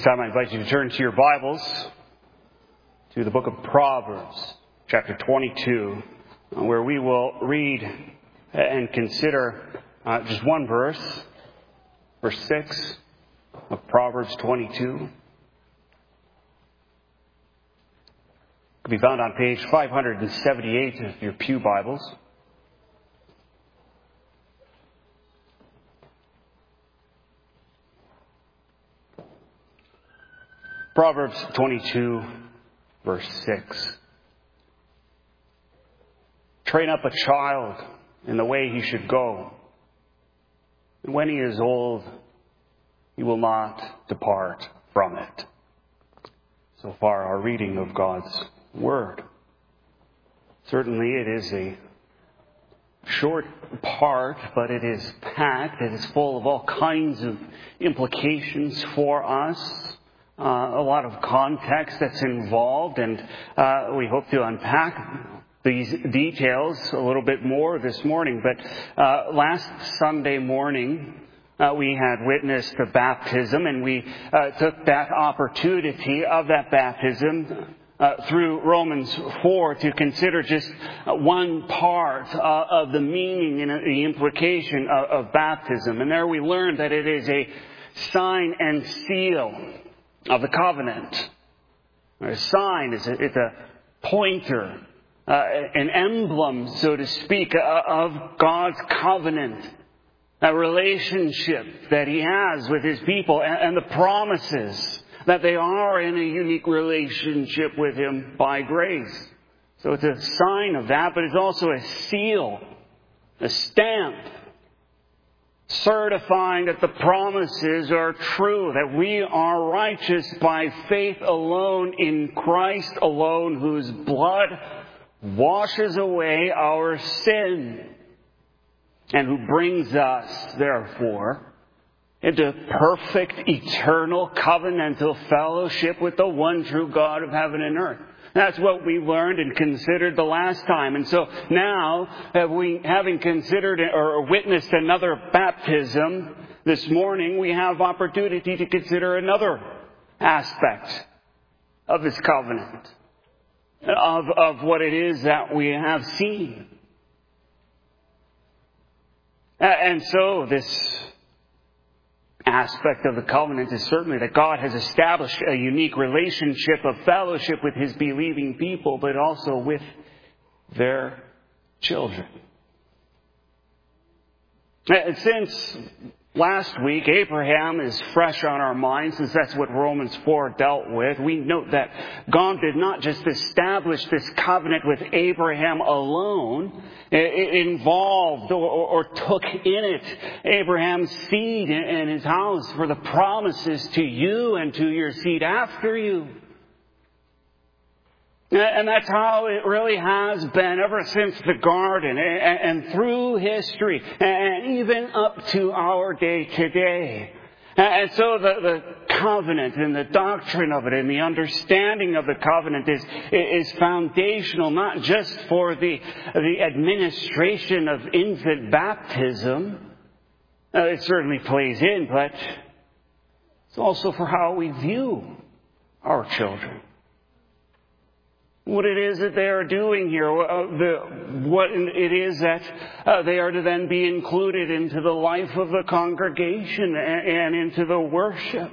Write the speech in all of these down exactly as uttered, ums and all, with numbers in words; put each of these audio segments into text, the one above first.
This time I invite you to turn to your Bibles to the book of Proverbs, chapter twenty-two, where we will read and consider uh, just one verse, verse six of Proverbs twenty-two. It can be found on page five seventy-eight of your pew Bibles. Proverbs twenty-two, verse six. Train up a child in the way he should go, and when he is old, he will not depart from it. So far, our reading of God's Word. Certainly, it is a short part, but it is packed. It is full of all kinds of implications for us. Uh, a lot of context that's involved, and uh, we hope to unpack these details a little bit more this morning. But uh, last Sunday morning, uh, we had witnessed the baptism, and we uh, took that opportunity of that baptism uh, through Romans four to consider just one part uh, of the meaning and the implication of, of baptism. And there we learned that it is a sign and seal of the covenant. A sign is a, it's a pointer, uh, an emblem, so to speak, uh, of God's covenant, a relationship that He has with His people, and, and the promises that they are in a unique relationship with Him by grace. So it's a sign of that, but it's also a seal, a stamp, certifying that the promises are true, that we are righteous by faith alone in Christ alone, whose blood washes away our sin, and who brings us, therefore, into perfect, eternal, covenantal fellowship with the one true God of heaven and earth. That's what we learned and considered the last time. And so now, have we, having considered or witnessed another baptism this morning, we have opportunity to consider another aspect of this covenant, of, of what it is that we have seen. And so this aspect of the covenant is certainly that God has established a unique relationship of fellowship with His believing people, but also with their children. And since last week, Abraham is fresh on our minds, since that's what Romans four dealt with. We note that God did not just establish this covenant with Abraham alone. It involved or, or, or took in it Abraham's seed and his house for the promises to you and to your seed after you. And that's how it really has been ever since the garden and through history and even up to our day today. And so the, the covenant and the doctrine of it and the understanding of the covenant is, is foundational, not just for the, the administration of infant baptism. Uh, it certainly plays in, but it's also for how we view our children. What it is that they are doing here, uh, the, what it is that uh, they are to then be included into the life of the congregation and, and into the worship.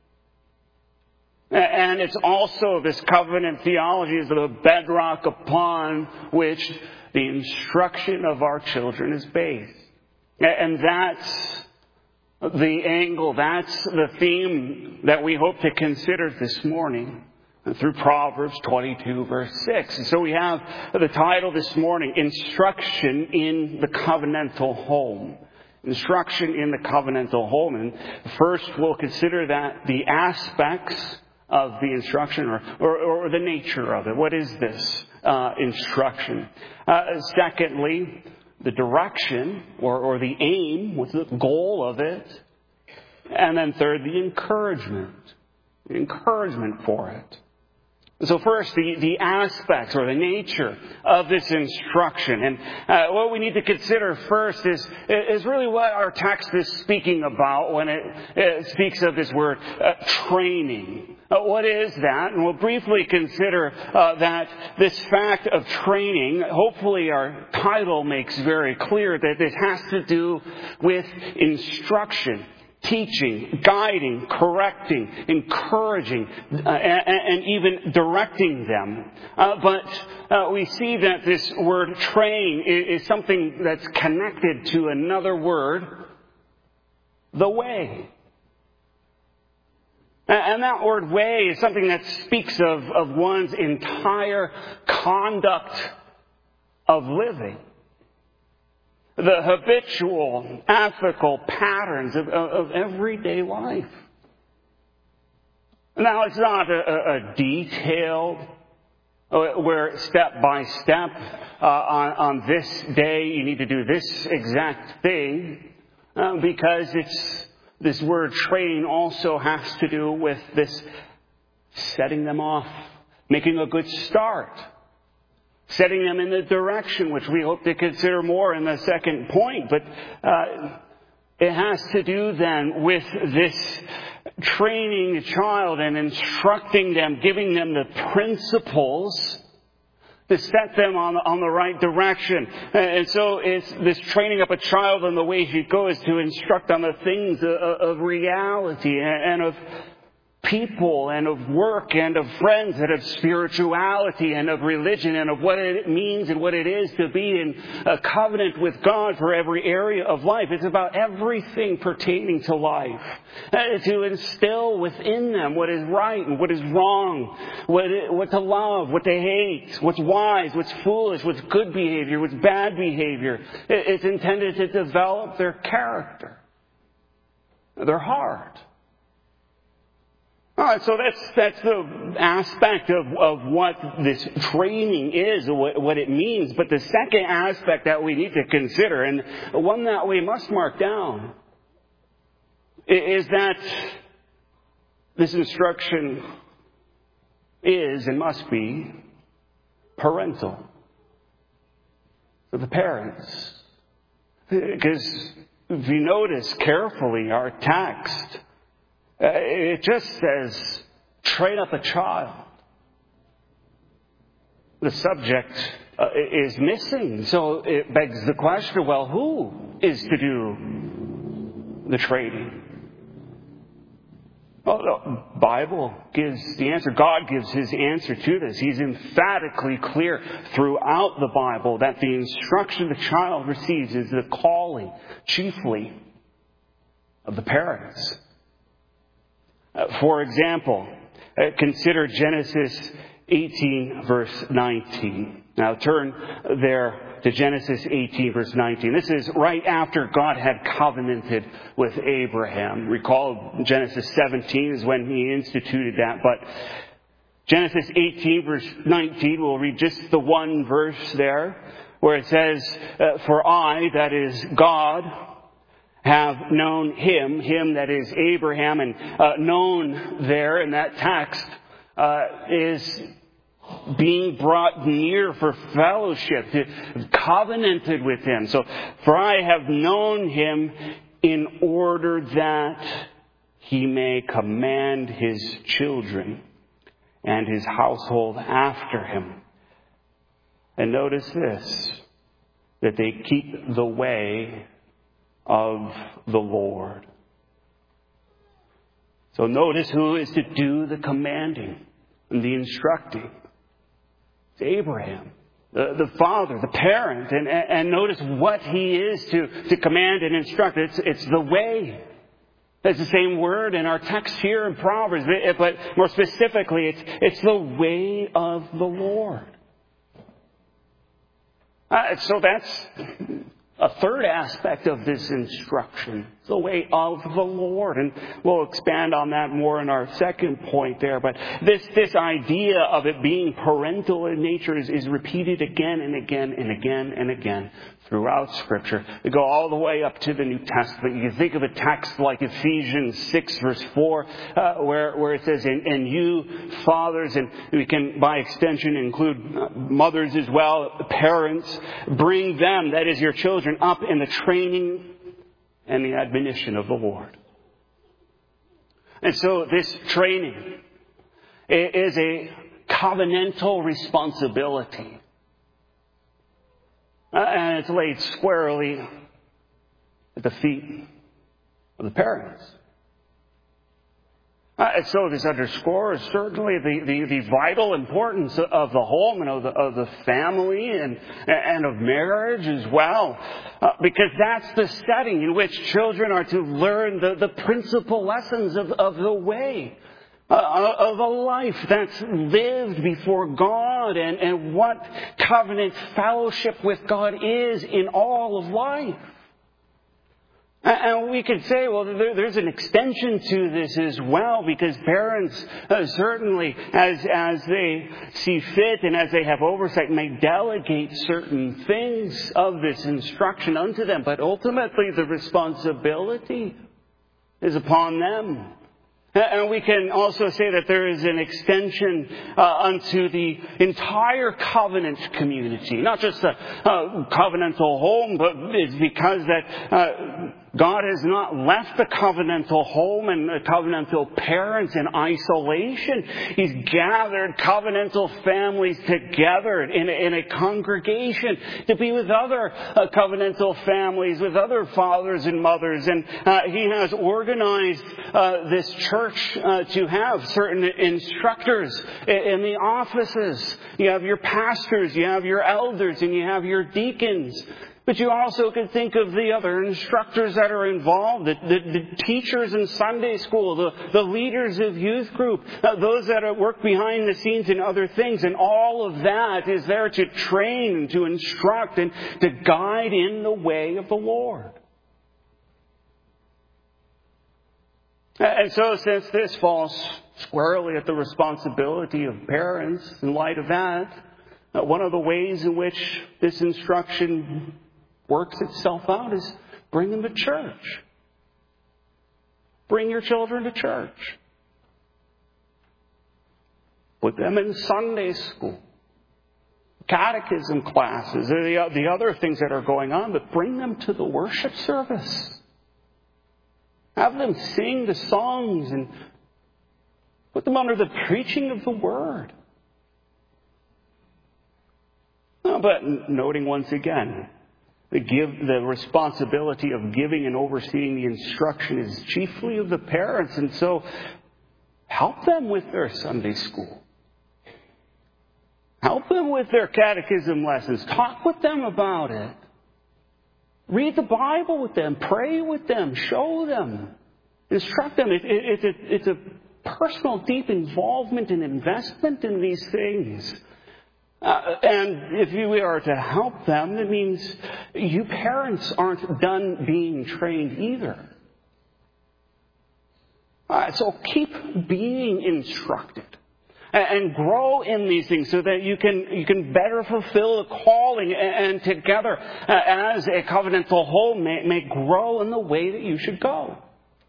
And it's also this covenant theology is the bedrock upon which the instruction of our children is based. And that's the angle, that's the theme that we hope to consider this morning through Proverbs twenty-two, verse six. And so we have the title this morning, Instruction in the Covenantal Home. Instruction in the Covenantal Home. And first we'll consider that the aspects of the instruction or, or, or the nature of it. What is this uh, instruction? Uh, secondly, the direction or, or the aim, what's the goal of it? And then third, the encouragement. The encouragement for it. So first, the, the aspects or the nature of this instruction. And uh, what we need to consider first is, is really what our text is speaking about when it, it speaks of this word, uh, training. Uh, what is that? And we'll briefly consider uh, that this fact of training, hopefully our title makes very clear that this has to do with instruction. Teaching, guiding, correcting, encouraging, uh, and, and even directing them. Uh, but uh, we see that this word train is, is something that's connected to another word, the way. And that word way is something that speaks of, of one's entire conduct of living. The habitual, ethical patterns of, of, of everyday life. Now, it's not a, a, a detailed, where step by step, uh, on, on this day you need to do this exact thing, uh, because it's this word train also has to do with this setting them off, making a good start. Setting them in the direction, which we hope to consider more in the second point. But uh, it has to do then with this training a child and instructing them, giving them the principles to set them on, on the right direction. And so it's this training up a child in the way he goes to instruct on the things of, of reality and of people and of work and of friends and of spirituality and of religion and of what it means and what it is to be in a covenant with God for every area of life. It's about everything pertaining to life. Uh, to instill within them what is right and what is wrong, what, it, what to love, what to hate, what's wise, what's foolish, what's good behavior, what's bad behavior. It, it's intended to develop their character, their heart. All right, so that's that's the aspect of, of what this training is, what, what it means. But the second aspect that we need to consider, and one that we must mark down, is that this instruction is and must be parental. For the parents. Because if you notice carefully our text, Uh, it just says, train up a child. The subject uh, is missing. So it begs the question, well, who is to do the training? Well, the Bible gives the answer. God gives His answer to this. He's emphatically clear throughout the Bible that the instruction the child receives is the calling, chiefly, of the parents. For example, consider Genesis eighteen, verse nineteen. Now turn there to Genesis eighteen, verse nineteen. This is right after God had covenanted with Abraham. Recall Genesis seventeen is when He instituted that. But Genesis eighteen, verse nineteen, we'll read just the one verse there, where it says, For I, that is God, have known him, him that is Abraham, and uh, known there in that text uh, is being brought near for fellowship, to, covenanted with him. So, for I have known him in order that he may command his children and his household after him. And notice this, that they keep the way of the Lord. So notice who is to do the commanding and the instructing. It's Abraham, the, the father, the parent. And, and notice what he is to, to command and instruct. It's, it's the way. It's the same word in our text here in Proverbs. But more specifically, it's, it's the way of the Lord. Uh, so that's a third aspect of this instruction, the way of the Lord. And we'll expand on that more in our second point there. But this, this idea of it being parental in nature is, is repeated again and again and again and again throughout Scripture. They go all the way up to the New Testament. You can think of a text like Ephesians six, verse four, uh, where, where it says, and, and you, fathers, and we can, by extension, include mothers as well, parents, bring them, that is your children, up in the training and the admonition of the Lord. And so this training is a covenantal responsibility. Uh, and it's laid squarely at the feet of the parents. Uh, and so this underscores certainly the, the, the vital importance of the home and of the, of the family and, and of marriage as well. Uh, because that's the setting in which children are to learn the, the principal lessons of, of the way. Uh, of a life that's lived before God and, and what covenant fellowship with God is in all of life. And we could say, well, there, there's an extension to this as well, because parents uh, certainly, as, as they see fit and as they have oversight, may delegate certain things of this instruction unto them. But ultimately, the responsibility is upon them. And we can also say that there is an extension uh, unto the entire covenant community. Not just a, a covenantal home, but it's because that uh, God has not left the covenantal home and the covenantal parents in isolation. He's gathered covenantal families together in a, in a congregation to be with other uh, covenantal families, with other fathers and mothers. And uh, He has organized uh, this church uh, to have certain instructors in the offices. You have your pastors, you have your elders, and you have your deacons. But you also could think of the other instructors that are involved, the, the, the teachers in Sunday school, the, the leaders of youth group, uh, those that work behind the scenes and other things. And all of that is there to train, to instruct, and to guide in the way of the Lord. And so since this falls squarely at the responsibility of parents, in light of that, uh, one of the ways in which this instruction works itself out is bring them to church. Bring your children to church. Put them in Sunday school, catechism classes, or the, the other things that are going on, but bring them to the worship service. Have them sing the songs and put them under the preaching of the Word. No, but noting once again, the, give, the responsibility of giving and overseeing the instruction is chiefly of the parents. And so help them with their Sunday school. Help them with their catechism lessons. Talk with them about it. Read the Bible with them. Pray with them. Show them. Instruct them. It, it, it, it's a personal, deep involvement and investment in these things. Uh, and if you are to help them, it means you parents aren't done being trained either. Uh, so keep being instructed. And grow in these things so that you can you can better fulfill the calling, and together uh, as a covenantal home may, may grow in the way that you should go.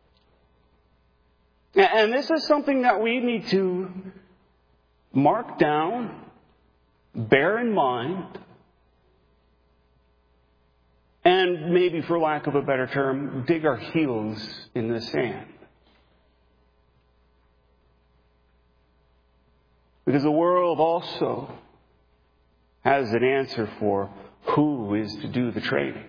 And this is something that we need to mark down, bear in mind, and maybe, for lack of a better term, dig our heels in the sand. Because the world also has an answer for who is to do the training.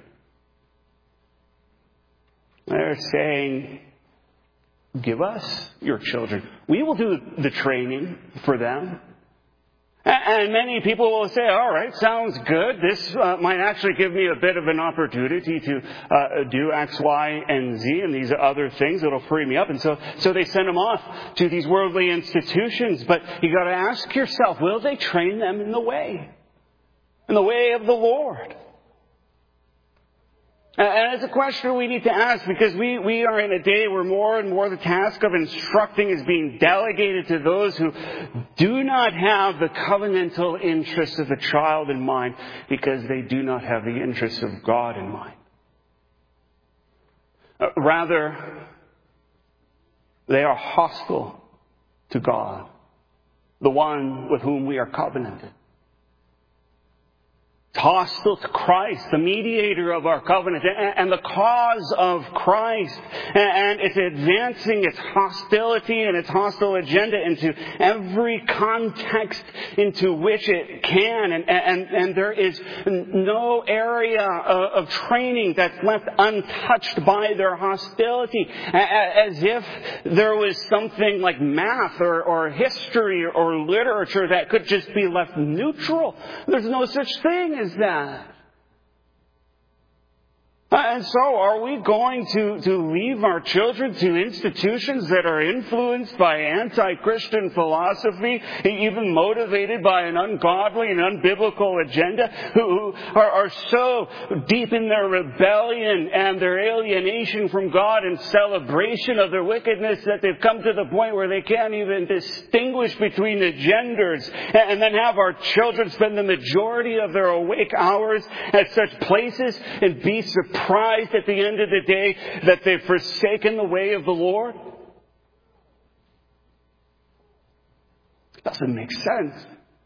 They're saying, give us your children. We will do the training for them. And many people will say, all right, sounds good. This uh, might actually give me a bit of an opportunity to uh, do X, Y, and Z and these other things. It'll free me up. And so, so they send them off to these worldly institutions. But you got to ask yourself, will they train them in the way? In the way of the Lord? And it's a question we need to ask because we, we are in a day where more and more the task of instructing is being delegated to those who do not have the covenantal interests of the child in mind because they do not have the interests of God in mind. Uh, rather, they are hostile to God, the one with whom we are covenanted. Hostile to Christ, the mediator of our covenant, and the cause of Christ. And it's advancing its hostility and its hostile agenda into every context into which it can. And, and, and there is no area of training that's left untouched by their hostility. As if there was something like math or, or history or literature that could just be left neutral. There's no such thing as that. And so are we going to, to leave our children to institutions that are influenced by anti-Christian philosophy, even motivated by an ungodly and unbiblical agenda, who are, are so deep in their rebellion and their alienation from God and celebration of their wickedness that they've come to the point where they can't even distinguish between the genders, and then have our children spend the majority of their awake hours at such places and be surprised Surprised at the end of the day that they've forsaken the way of the Lord? Doesn't make sense.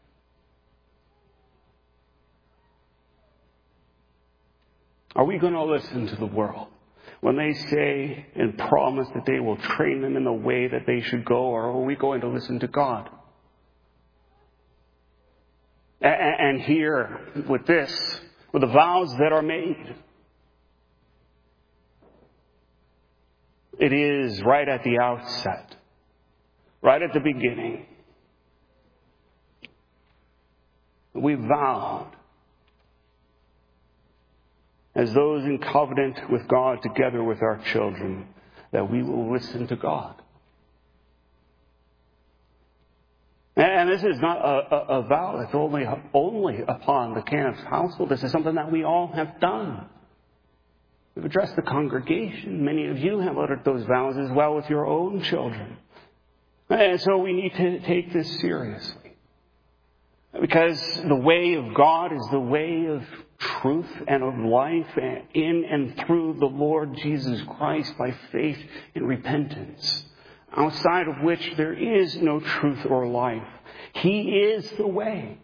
Are we going to listen to the world when they say and promise that they will train them in the way that they should go, or are we going to listen to God? And here, with this, with the vows that are made, it is right at the outset, right at the beginning. We vowed, as those in covenant with God together with our children, that we will listen to God. And this is not a, a, a vow that's only, only upon the Camps household. This is something that we all have done. We've addressed the congregation. Many of you have uttered those vows as well with your own children. And so we need to take this seriously. Because the way of God is the way of truth and of life in and through the Lord Jesus Christ by faith and repentance, outside of which there is no truth or life. He is the way.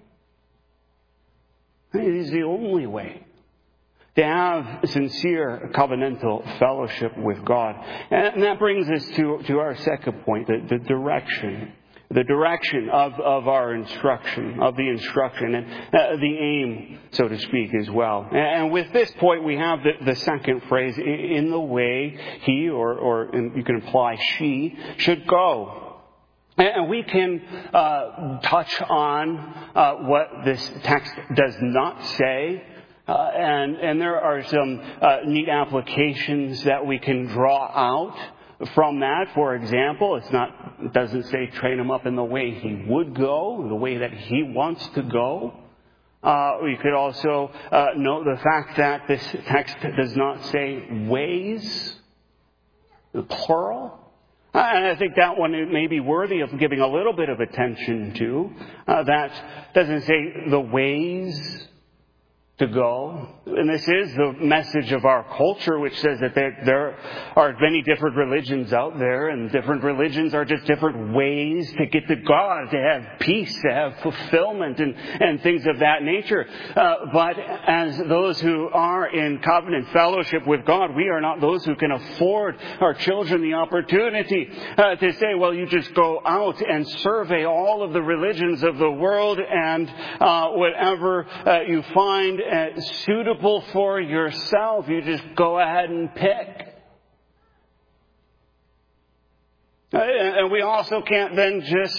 It is the only way to have sincere covenantal fellowship with God. And that brings us to, to our second point, the, the direction. The direction of, of our instruction, of the instruction, and uh, the aim, so to speak, as well. And with this point, we have the, the second phrase, in the way he, or, or you can imply she, should go. And we can uh, touch on uh, what this text does not say. Uh, and, and there are some uh, neat applications that we can draw out from that. For example, it's not, it doesn't say train him up in the way he would go, the way that he wants to go. Uh, we could also uh, note the fact that this text does not say ways, the plural. Uh, and I think that one may be worthy of giving a little bit of attention to. Uh, that doesn't say the ways to go. And this is the message of our culture, which says that there, there are many different religions out there, and different religions are just different ways to get to God, to have peace, to have fulfillment, and, and things of that nature. Uh, but as those who are in covenant fellowship with God, we are not those who can afford our children the opportunity uh, to say, well, you just go out and survey all of the religions of the world, and uh, whatever uh, you find Uh, suitable for yourself, you just go ahead and pick. Uh, and we also can't then just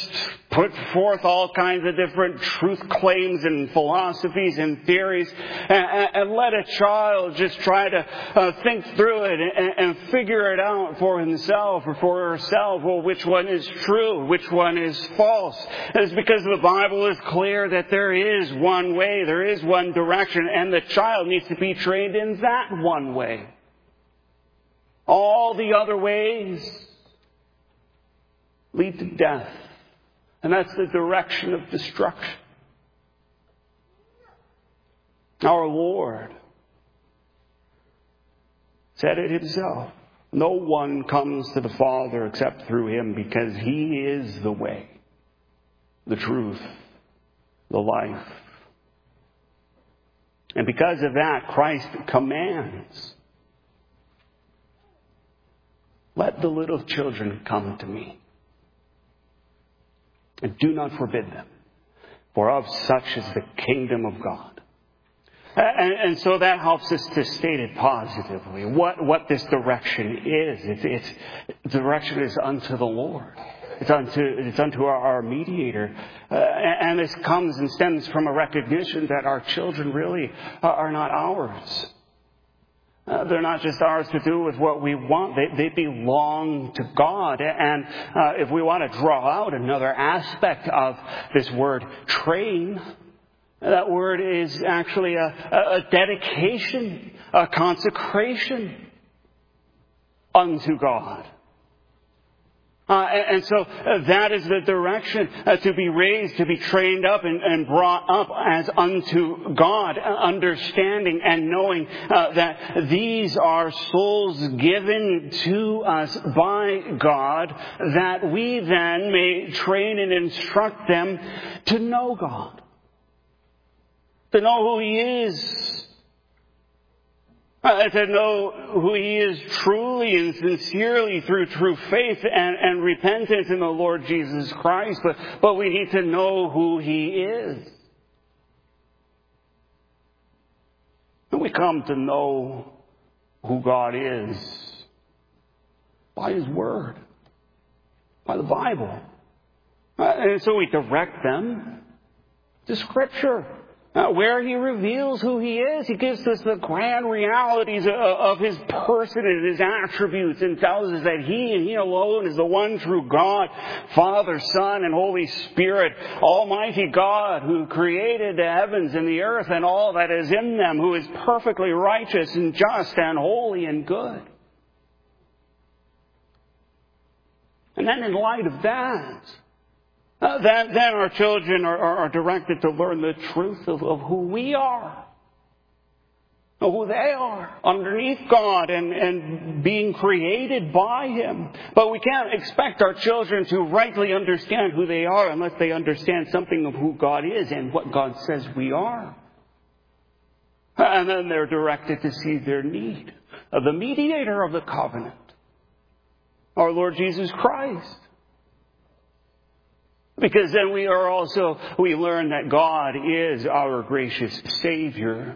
put forth all kinds of different truth claims and philosophies and theories, and, and let a child just try to uh, think through it and, and figure it out for himself or for herself. Well, which one is true? Which one is false? And it's because the Bible is clear that there is one way, there is one direction, and the child needs to be trained in that one way. All the other ways lead to death. And that's the direction of destruction. Our Lord said it himself. No one comes to the Father except through him, because he is the way, the truth, the life. And because of that, Christ commands, let the little children come to me. And do not forbid them, for of such is the kingdom of God. And, and so that helps us to state it positively, what, what this direction is. It's, it's, the direction is unto the Lord. It's unto, it's unto our, our mediator. Uh, and, and this comes and stems from a recognition that our children really are, are not ours. Uh, they're not just ours to do with what we want. They, they belong to God. And uh, if we want to draw out another aspect of this word train, that word is actually a, a dedication, a consecration unto God. Uh, and, and so uh, that is the direction, uh, to be raised, to be trained up and, and brought up as unto God, uh, understanding and knowing uh, that these are souls given to us by God, that we then may train and instruct them to know God, to know who He is. Uh, to know who He is truly and sincerely through true faith and, and repentance in the Lord Jesus Christ. But, but we need to know who He is. And we come to know who God is by His Word, by the Bible. Uh, and so we direct them to Scripture. Uh, where He reveals who He is. He gives us the grand realities of, of His person and His attributes, and tells us that He and He alone is the one true God, Father, Son, and Holy Spirit, Almighty God, who created the heavens and the earth and all that is in them, who is perfectly righteous and just and holy and good. And then in light of that, Uh, then, then our children are, are, are directed to learn the truth of, of who we are, of who they are, underneath God and, and being created by Him. But we can't expect our children to rightly understand who they are unless they understand something of who God is and what God says we are. And then they're directed to see their need of the mediator of the covenant, our Lord Jesus Christ. Because then we are also, we learn that God is our gracious Savior.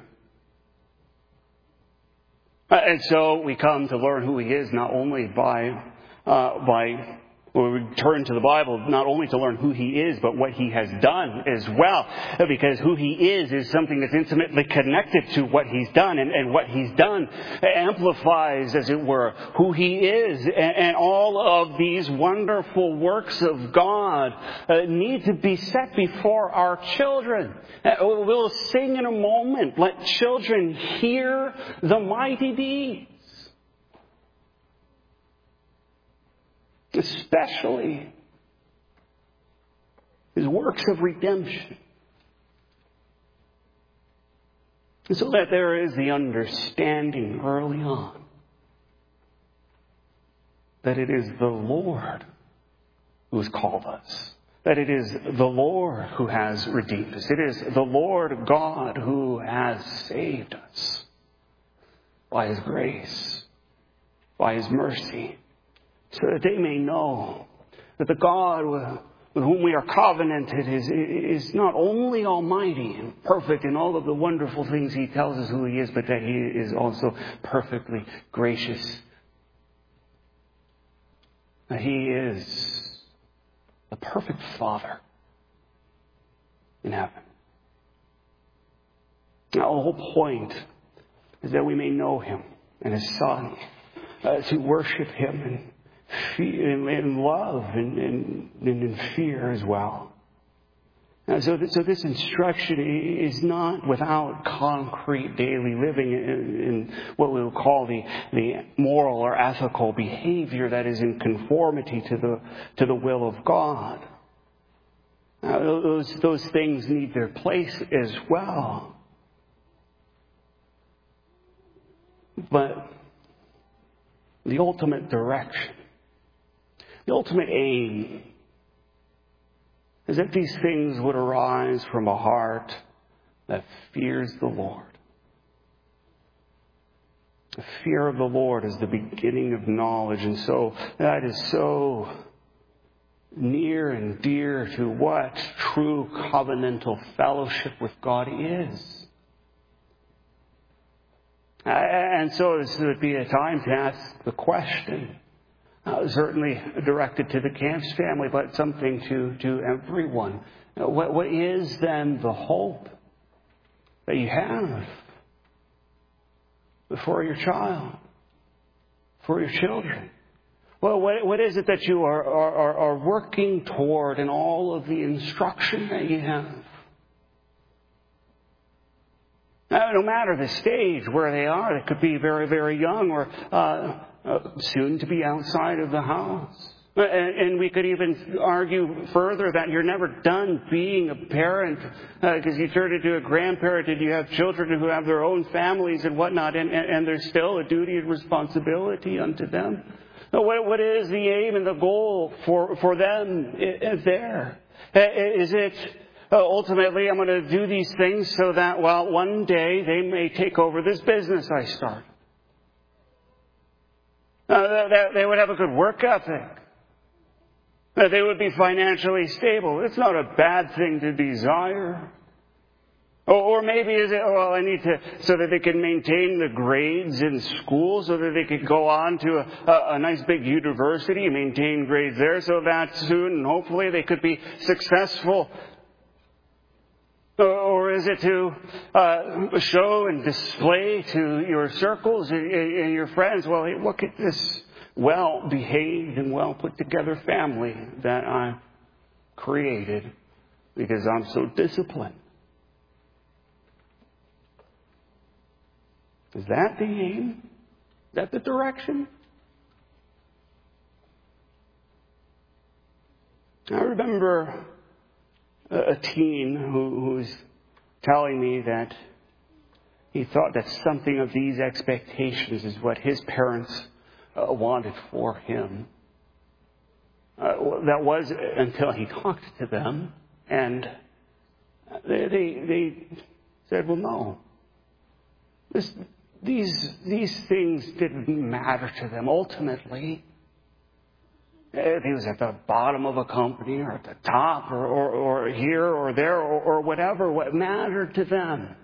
Uh, and so we come to learn who He is not only by, uh, by, when we turn to the Bible, not only to learn who He is, but what He has done as well. Because who He is is something that's intimately connected to what He's done. And, and what He's done amplifies, as it were, who He is. And, and all of these wonderful works of God uh, need to be set before our children. Uh, we'll sing in a moment, let children hear the mighty deeds. Especially His works of redemption. So that there is the understanding early on that it is the Lord who has called us. That it is the Lord who has redeemed us. It is the Lord God who has saved us by His grace, by His mercy. So that they may know that the God with whom we are covenanted is, is not only almighty and perfect in all of the wonderful things He tells us who He is, but that He is also perfectly gracious. That He is the perfect Father in heaven. Now, the whole point is that we may know Him and His Son, uh, to worship Him in, fe- in, in love and, and, and in fear as well. Uh, so, th- so this instruction is not without concrete daily living in, in what we would call the, the moral or ethical behavior that is in conformity to the to the will of God. Uh, those those things need their place as well. But the ultimate direction, the ultimate aim, is that these things would arise from a heart that fears the Lord. The fear of the Lord is the beginning of knowledge, and so that is so near and dear to what true covenantal fellowship with God is. And so this would be a time to ask the question, Uh, certainly directed to the Camps family, but something to, to everyone. What, what is then the hope that you have for your child, for your children? Well, what, what is it that you are, are, are working toward in all of the instruction that you have? Now, no matter the stage where they are, they could be very, very young or uh, Uh, soon to be outside of the house. And, and we could even argue further that you're never done being a parent because uh, you turn into a grandparent and you have children who have their own families and whatnot, and, and, and there's still a duty and responsibility unto them. What, what is the aim and the goal for, for them there? Is it uh, ultimately, I'm going to do these things so that, well, one day they may take over this business I started? Uh, that they would have a good work ethic. That they would be financially stable. It's not a bad thing to desire. Or, or maybe is it, well, I need to, so that they can maintain the grades in school, so that they could go on to a, a, a nice big university and maintain grades there, so that soon, hopefully, they could be successful. Or is it to uh, show and display to your circles and, and your friends, well, hey, look at this well-behaved and well-put-together family that I created because I'm so disciplined? Is that the aim? Is that the direction? I remember a teen who, who's telling me that he thought that something of these expectations is what his parents uh, wanted for him. Uh, that was until he talked to them, and they they, they said, "Well, no. This, these these things didn't matter to them ultimately." If he was at the bottom of a company or at the top or, or, or here or there or, or whatever, what mattered to them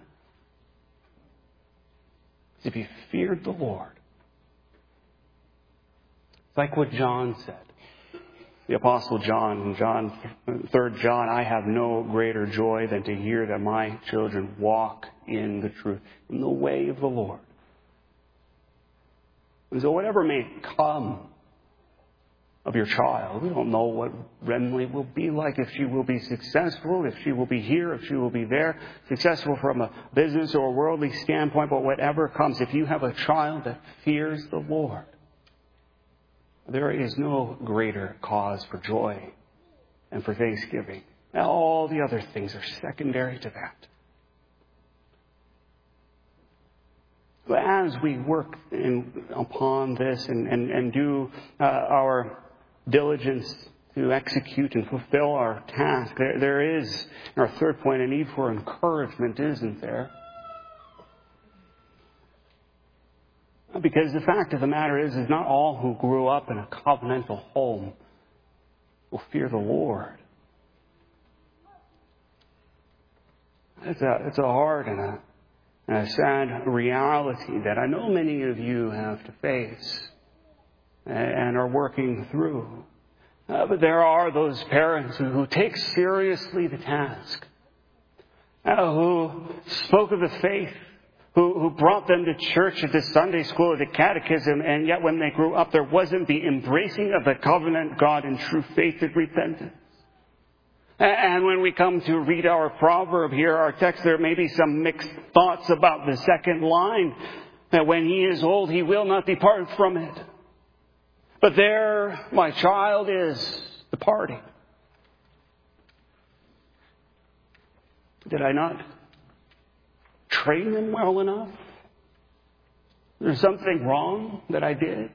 is if he feared the Lord. It's like what John said. The Apostle John, in John, third John, I have no greater joy than to hear that my children walk in the truth, in the way of the Lord. And so whatever may come of your child, we don't know what Remley will be like, if she will be successful, if she will be here, if she will be there, successful from a business or a worldly standpoint, but whatever comes, if you have a child that fears the Lord, there is no greater cause for joy and for thanksgiving. All the other things are secondary to that. But as we work in, upon this and, and, and do uh, our diligence to execute and fulfill our task, there, there is, in our third point, a need for encouragement, isn't there? Because the fact of the matter is, is not all who grew up in a covenantal home will fear the Lord. It's a, it's a hard and a, and a sad reality that I know many of you have to face and are working through. Uh, but there are those parents who, who take seriously the task, uh, who spoke of the faith, who, who brought them to church, to Sunday school, to catechism, and yet when they grew up, there wasn't the embracing of the covenant God in true faith and repentance. And when we come to read our proverb here, our text, there may be some mixed thoughts about the second line, that when he is old, he will not depart from it. But there, my child is departing. Did I not train him well enough? There's something wrong that I did.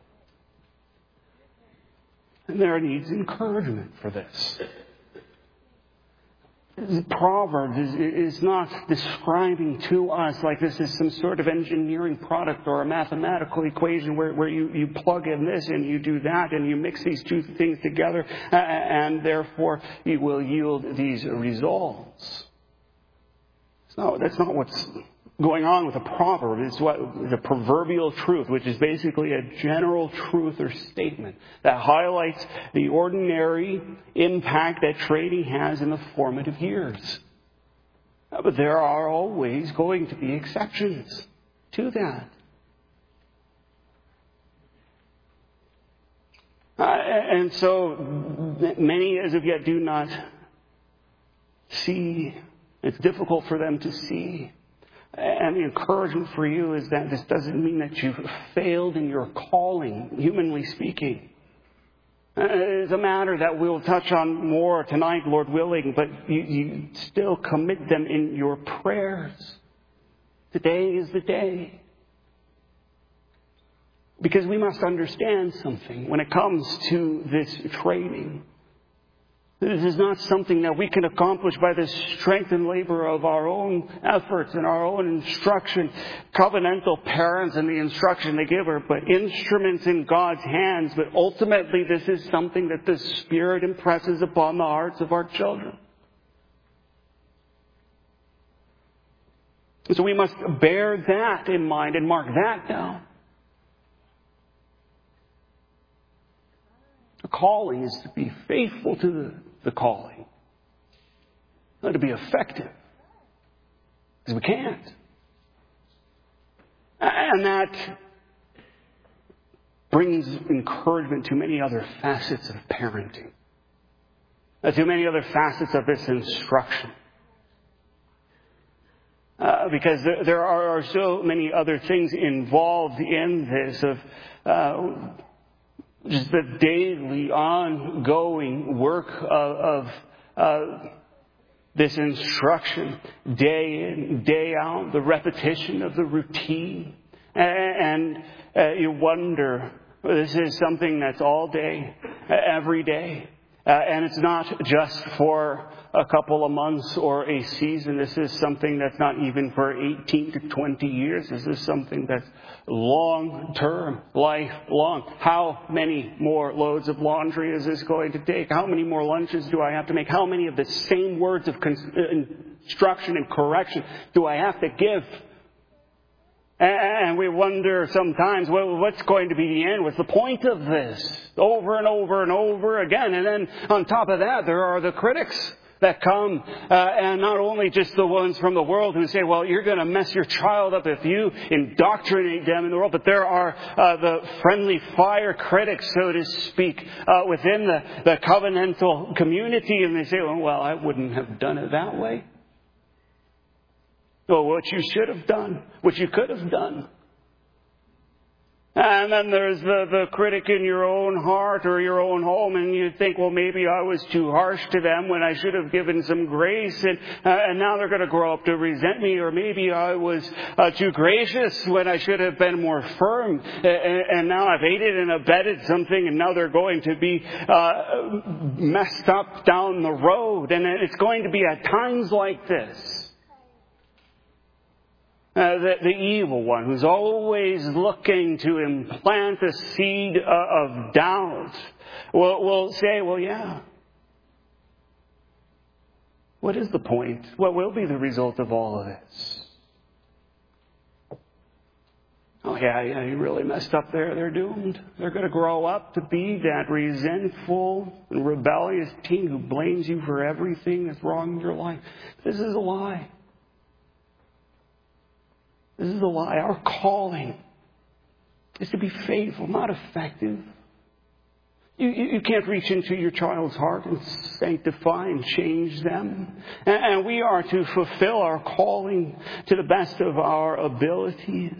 And there needs encouragement for this. The proverb is, is not describing to us like this is some sort of engineering product or a mathematical equation where, where you, you plug in this and you do that and you mix these two things together and therefore you will yield these results. It's not, that's not what's going on with a proverb. It's what the proverbial truth, which is basically a general truth or statement that highlights the ordinary impact that training has in the formative years. But there are always going to be exceptions to that. Uh, and so many as of yet do not see. It's difficult for them to see. And the encouragement for you is that this doesn't mean that you've failed in your calling, humanly speaking. It's a matter that we'll touch on more tonight, Lord willing, but you, you still commit them in your prayers. Today is the day. Because we must understand something when it comes to this training. This is not something that we can accomplish by the strength and labor of our own efforts and our own instruction. Covenantal parents and the instruction they give are but instruments in God's hands. But ultimately, this is something that the Spirit impresses upon the hearts of our children. So we must bear that in mind and mark that down. The calling is to be faithful to the the calling. Not to be effective. Because we can't. And that brings encouragement to many other facets of parenting. To many other facets of this instruction. Uh, because there, there are so many other things involved in this of uh, just the daily, ongoing work of, of uh, this instruction, day in, day out, the repetition of the routine. And, and uh, you wonder, this is something that's all day, every day. Uh, and it's not just for a couple of months or a season. This is something that's not even for eighteen to twenty years. This is something that's long-term, lifelong. How many more loads of laundry is this going to take? How many more lunches do I have to make? How many of the same words of instruction and correction do I have to give? And we wonder sometimes, well, what's going to be the end? What's the point of this? Over and over and over again. And then on top of that, there are the critics that come, uh, and not only just the ones from the world who say, well, you're going to mess your child up if you indoctrinate them in the world, but there are uh, the friendly fire critics, so to speak, uh, within the, the covenantal community, and they say, well, well, I wouldn't have done it that way. Well, what you should have done, what you could have done. And then there's the, the critic in your own heart or your own home, and you think, well, maybe I was too harsh to them when I should have given some grace, and uh, and now they're going to grow up to resent me, or maybe I was uh, too gracious when I should have been more firm, and, and now I've aided and abetted something, and now they're going to be uh, messed up down the road, and it's going to be at times like this. Uh, the, the evil one who's always looking to implant a seed uh, of doubt will, will say, well, yeah. What is the point? What will be the result of all of this? oh yeah, yeah, you really messed up there. They're doomed. They're going to grow up to be that resentful and rebellious teen who blames you for everything that's wrong in your life. This is a lie. This is a lie. Our calling is to be faithful, not effective. You, you, you can't reach into your child's heart and sanctify and change them. And, and we are to fulfill our calling to the best of our abilities.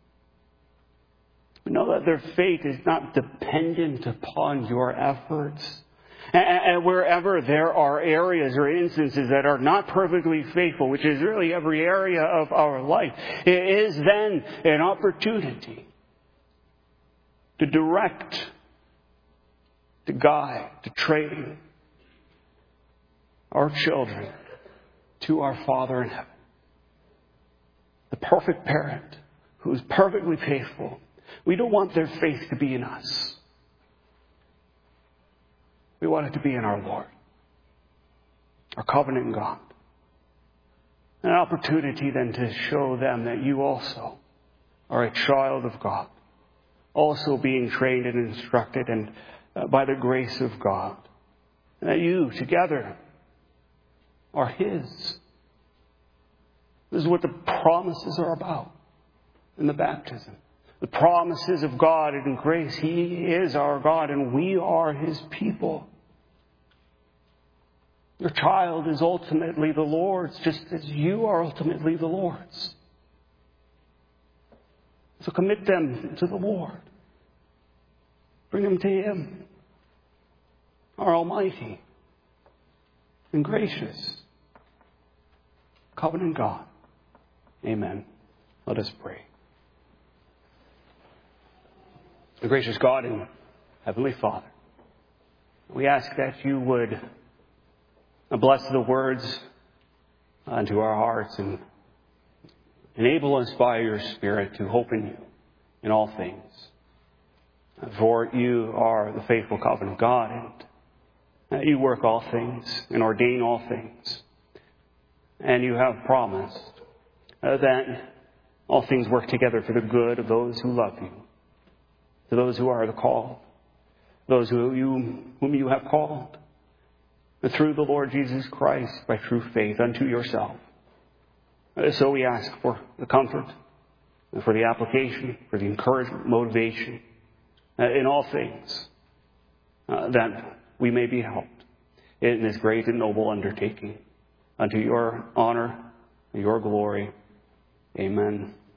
We know that their fate is not dependent upon your efforts. And, and wherever there are areas or instances that are not perfectly faithful, which is really every area of our life, it is then an opportunity to direct, to guide, to train our children to our Father in heaven. The perfect parent who is perfectly faithful. We don't want their faith to be in us. We want it to be in our Lord, our covenant God. An opportunity then to show them that you also are a child of God, also being trained and instructed and uh, by the grace of God, and that you together are His. This is what the promises are about in the baptism. The promises of God and grace. He is our God and we are His people. Your child is ultimately the Lord's, just as you are ultimately the Lord's. So commit them to the Lord. Bring them to Him, our Almighty and gracious covenant God. Amen. Let us pray. The gracious God and Heavenly Father, we ask that you would bless the words unto our hearts and enable us by your Spirit to hope in you in all things. For you are the faithful covenant God, and you work all things and ordain all things. And you have promised that all things work together for the good of those who love you, to those who are the called, those who you, whom you have called, and through the Lord Jesus Christ by true faith unto yourself. So we ask for the comfort, and for the application, for the encouragement, motivation, uh, in all things, uh, that we may be helped in this great and noble undertaking unto your honor and your glory. Amen.